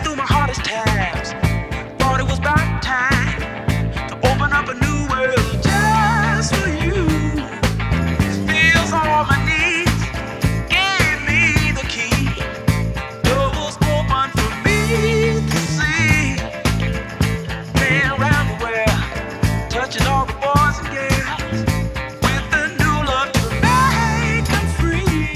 through my hardest times. Thought it was about time to open up a new world just for you. Feels all my needs, gave me the key. Doors open for me to see. Playing around the world, touching all the boys and girls with a new love to make them free.